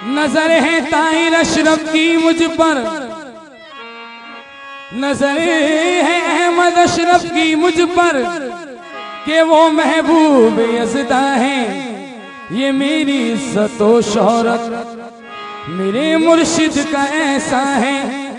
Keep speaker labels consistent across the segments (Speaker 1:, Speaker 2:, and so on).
Speaker 1: नजर है ताहिर अशरफ की मुझ पर, नजर है अहमद अशरफ की मुझ पर, कि वो महबूब यज़दा है। ये मेरी इज्जत व शोहरत मेरे मुर्शिद का ऐसा है।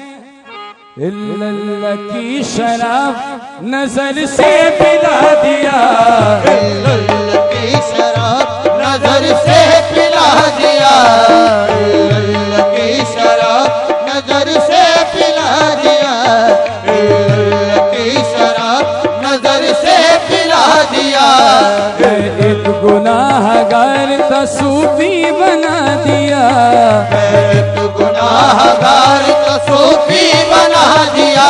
Speaker 1: इल्लल्लाह की शराब नजर से पिला दिया,
Speaker 2: इल्लल्लाह की शराब नजर से पिला दिया, इल्लल्लाह की शराब नजर से पिला दिया, इल्लल्लाह की शराब नजर से पिला दिया।
Speaker 1: एक गुनाहगार का सूफी बना दिया,
Speaker 2: एक गुनाहगार का सूफी बना दिया,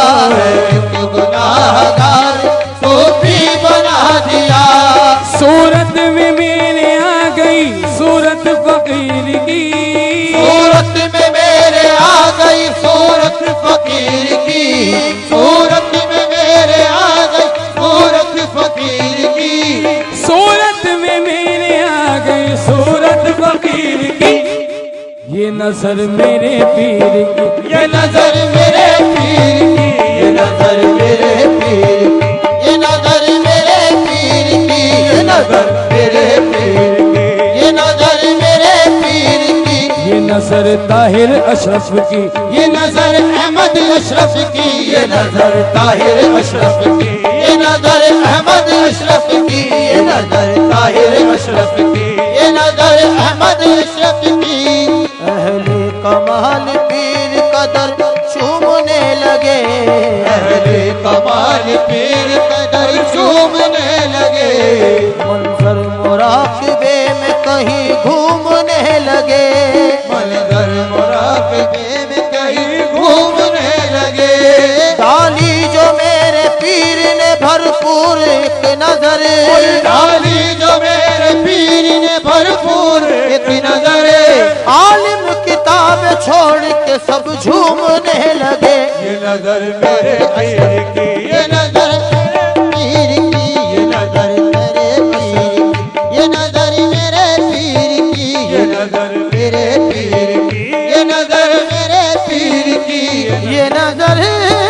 Speaker 2: एक गुनाहगार सूफी बना दिया।
Speaker 1: सूरत में मेरे आ गई सूरत फकीर की,
Speaker 2: सूरत में मेरे आ गई सूरत फकीर की, सूरत में मेरे आ गई सूरत फकीर की,
Speaker 1: सूरत में मेरे आ गई सूरत फकीर की। ये नजर मेरे पीर की,
Speaker 2: ये नजर मेरे पीर की, ये नजर मेरे पीर की, ये नजर मेरे पीर की, ये नजर मेरे पीर की, ये नजर मेरे पीर की।
Speaker 1: ये नजर ताहिर अशरफ की,
Speaker 2: ये नजर अहमद अशरफ की, ये नजर ताहिर अशरफ की, ये नजर अहमद अशरफ की, ये नजर ताहिर अशरफ की, ये नजर अहमद अशरफ की। अहले कमाल पीर कदर चूमने लगे, अहले कमाल पीर कदर चूमने लगे, मंजर मुराकबे में कहीं घूमने लगे, मंजर मुराकबे में कहीं घूमने लगे। डाली जो मेरे पीर ने भरपूर एक नजर, डाली जो मेरे पीर ने भरपूर एक नजर, आलिम किताब छोड़ के सब झूमने लगे। ये नजर मेरे पीर की, ये नजर मेरे पीर की, ये नजर मेरे पीर की, ये नजर मेरे पीर की, ये नजर मेरे पीर की, ये नजर मेरे पीर की, ये नजर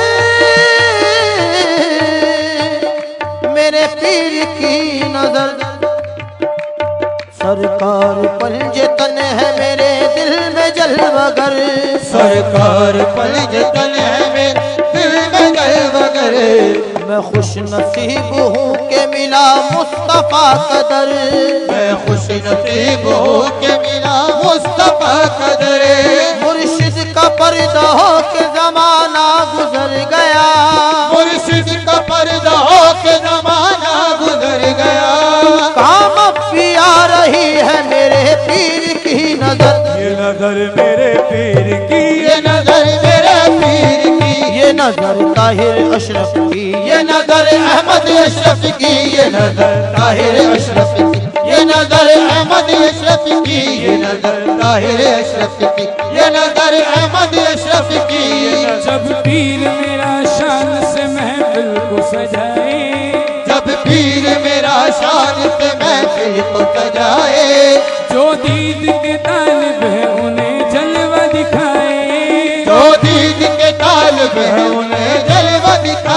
Speaker 2: मेरे पीर की नजर। सरकार पंजतन है मेरे दिल में जलवगर, सरकार पंजतन है मेरे दिल में जलवगर। मैं खुश नसीब हूँ के मिला मुस्तफा कदर, मैं खुश नसीब हूँ के मिला मुस्तफा कदर। मुर्शिद का पर्दा हो के जमाना गुजर गया, मुर्शिद का पर्दा हो के जमाना गुजर गया। काम भी आ रही है मेरे पीर की नजर, ये नजर मेरे पीर की, ये नजर मेरे पीर की, ये नजर ताहिर अशरफ की, ये नजर अहमद अशरफ की, ये नजर ताहिर अशरफ की, ये नजर अहमद अशरफ की, ये नजर ताहिर अशरफ की, ये नजर अहमद अशरफ की।
Speaker 1: जब पीर मेरा शान से महफिल को सजाए,
Speaker 2: जब पीर मेरा शान से महफिल को सजाए,
Speaker 1: जो दीद के तालिब है उन्हें जलवा दिखाए,
Speaker 2: जो दीद के तालिब है उन्हें जलवा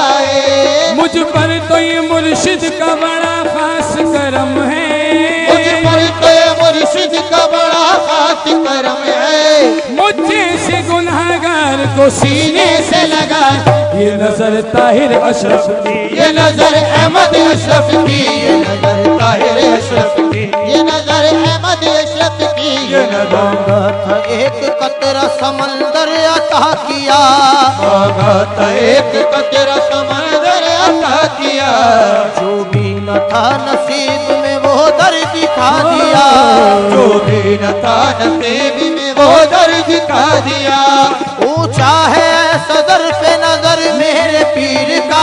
Speaker 2: दिखाए।
Speaker 1: मुझ पर तो ये मुर्शिद का बड़ा खास करम है,
Speaker 2: मुझ पर तो ये मुर्शिद का बड़ा खास करम है।
Speaker 1: मुझे से गुनाहगार को सीने से लगा। ये नजर ताहिर अशरफ की,
Speaker 2: ये नजर अहमद अशरफ की, ये नजर ताहिर अशरफ की, ये नजर अहमद अशरफ की, ये नजर था एक कतरा समंदर अता किया, मांगा था एक कतरा समंदर अता किया। जो भी न था नसीब में वो दर दिखा दिया, जो भी न था नसीब में वो दर दिखा दिया। ऊंचा है सदर पे नजर मेरे पीर का,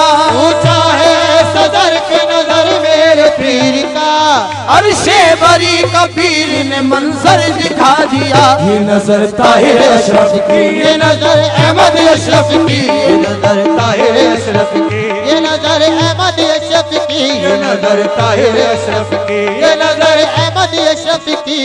Speaker 2: ऊंचा है सदर पे नजर मेरे पीर का। अर्शे बरी का पीर ने मंजर दिखा दिया। ये नजर ताहिर अशरफ की, ये नजर अहमद अशरफ की, ये नजर ताहिर अशरफ की, ये नजर अहमद अशरफ की, ये नजर ताहिर अशरफ की, ये नजर अहमद अशरफ की।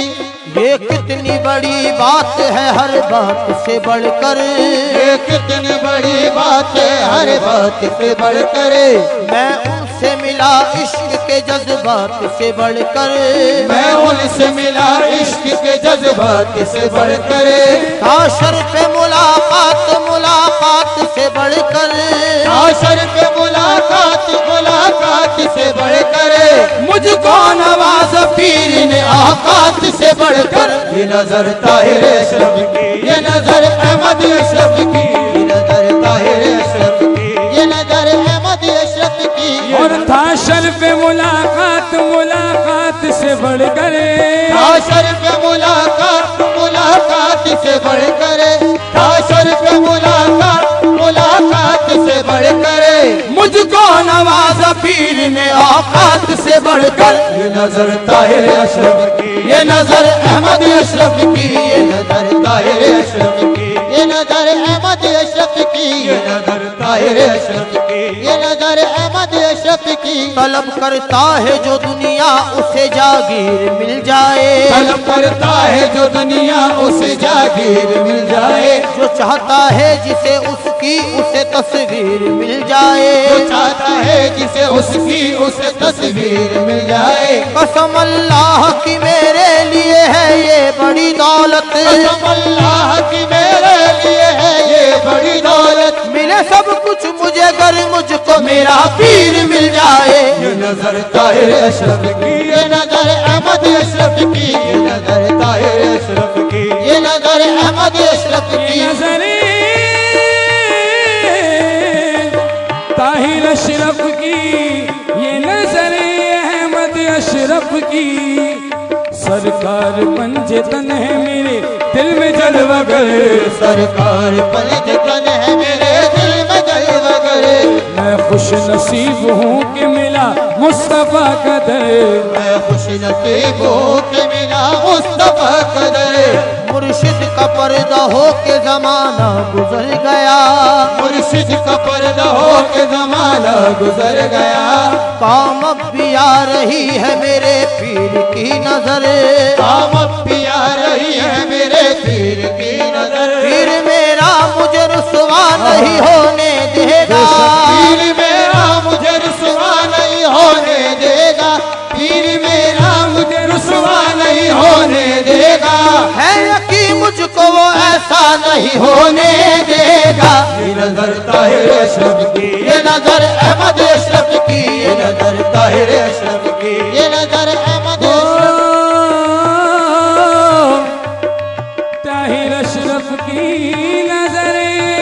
Speaker 2: ये कितनी बड़ी बात है हर बात से बढ़कर, ये कितनी बड़ी बात है हर बात से बढ़कर। मैं उनसे मिला इश्क के जज्बात से बढ़कर, मैं उनसे मिला इश्क के जज्बात से बढ़कर। काशर पे मुलाकात मुलाकात से बढ़कर, काशर पे मुलाकात मुलाकात से बढ़कर। मुझको नवाज पीर ने औकात से बढ़कर। ये नजर ताहिर अशरफ की, ये नजर अहमद अशरफ की, ये नजर ताहिर अशरफ की, ये नजर अहमद अशरफ की।
Speaker 1: और था शर्फ मुलाकात मुलाकात से बढ़कर,
Speaker 2: था शर्फ मुलाकात मुलाकात से बढ़कर, था शर्फ मुलाकात मुलाकात से बढ़कर। मुझको नवाज पीर ने औकात से बढ़कर। ये नजर ताहिर अशरफ की, ये नजर अहमद अशरफ की, ये नजर ताहिर अशरफ की, ये नजर अहमद अशरफ की, ये नजर ताहिर अशरफ की, ये नजर अहमद अशरफ की। तलब करता है जो दुनिया उसे जागीर मिल जाए, तलब करता है जो दुनिया उसे जागीर मिल जाए। जो चाहता है जिसे उसकी उसे तस्वीर मिल जाए, जो चाहता है जिसे उसकी उसे तस्वीर मिल जाए। कसम अल्लाह की मेरे लिए है ये बड़ी दौलत, कसम अल्लाह की मेरे लिए है ये बड़ी दौलत। मिले सब कुछ मुझे गर मुझको मेरा पीर मिल जाए। ये नजर ताहिर अशरफ की, ये नजर अहमद अशरफ की, ये नजर ताहिर अशरफ की, ये नजर अहमद अशरफ की।
Speaker 1: ताहिर अशरफ की, ये नजर अहमद अशरफ की। सरकार पंजे तन है मेरे दिल में जलवागर,
Speaker 2: सरकार पंजे तन है मेरे दिल में जलवागर।
Speaker 1: मैं खुश नसीब हूँ कि मिला मुस्तफा का दर,
Speaker 2: मैं खुश नसीब हूँ कि मिला मुस्तफा का दर। मुर्शिद का पर्दा हो के जमाना गुजर गया, मुर्शिद का पर्दा हो के जमाना गुजर गया। काम अब भी आ रही है मेरे पीर की नजर, काम अब भी आ रही है मेरे पीर की नजर। पीर मेरा मुझे रुसवा नहीं होने देगा, पीर मेरा मुझे रुसवा नहीं होने देगा, पीर मेरा मुझे रुसवा नहीं होने देगा। है यकीन मुझको वो ऐसा नहीं होने देगा। ये नजर ताहिर अशरफ की, ये नजर अहमद अशरफ की, ये नजर ताहिर अशरफ की, ये नजर अहमद
Speaker 1: ताहिर अशरफ की नजर,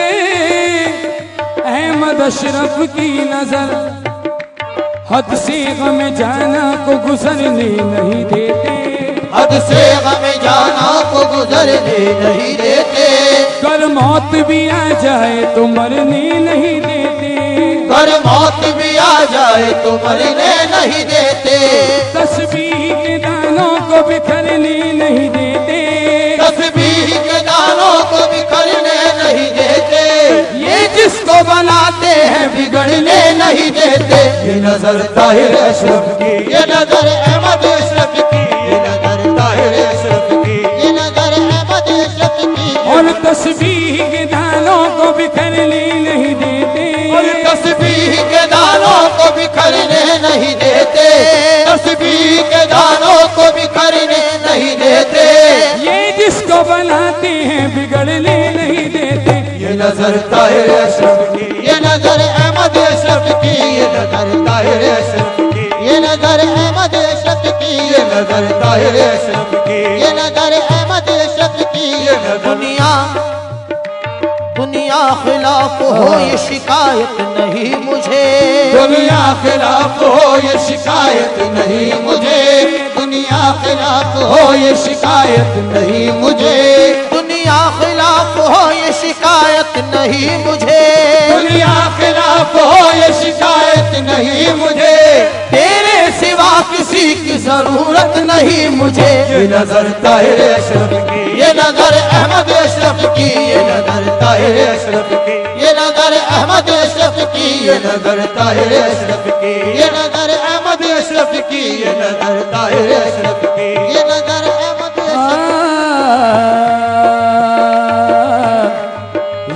Speaker 1: अहमद अशरफ की नजर। हद से गम जाना को गुजरने नहीं देते,
Speaker 2: हद से गम जाना को गुजरने नहीं देते।
Speaker 1: कर मौत भी आ जाए तो मरने नहीं देते,
Speaker 2: कर मौत भी आ जाए तो मरने नहीं देते।
Speaker 1: तस्बीह के दानों को बिखरने नहीं देते,
Speaker 2: तस्बीह के दानों को बिखरने नहीं देते। ये जिसको बनाते हैं बिगड़ने नहीं देते। ये नजर ताहिर अशरफ की, ये नजर अहमद अशरफ की, ये नजर ताहिर अशरफ की, ये नजर अहमद अशरफ की।
Speaker 1: और तस्बीह के दानों को बिखरने नहीं देते,
Speaker 2: और तस्बीह के दानों को बिखरने नहीं देते, तस्बीह के दानों को बिखरने नहीं देते।
Speaker 1: ये जिसको बनाते हैं बिगड़ने नहीं देते।
Speaker 2: ये नजर ताहिर अशरफ की, ये नजर अहमद अशरफ की, ये नजर ताहिर अशरफ की, ये नजर अहमद अशरफ की, ये नजर ताहिर अशरफ की, ये नजर अहमद अशरफ की। ये दुनिया दुनिया खिलाफ हो ये शिकायत नहीं मुझे, दुनिया खिलाफ हो ये शिकायत नहीं मुझे, दुनिया खिलाफ हो ये शिकायत नहीं मुझे, दुनिया खिलाफ हो ये शिकायत नहीं मुझे, दुनिया खिलाफ हो ये शिकायत नहीं मुझे। तेरे सिवा किसी की जरूरत नहीं मुझे। ये नजर ताहिर अशरफ की, ये नजर अहमद अशरफ की, ये नजर ताहिर अशरफ की, ये नजर अहमद अशरफ की, ये नजर ताहिर अशरफ की, ये नजर अहमद अशरफ की, ये नजर ताहिर अशरफ की, ये नजर अहमद अशरफ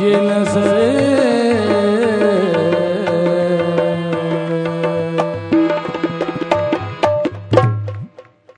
Speaker 1: ये नजर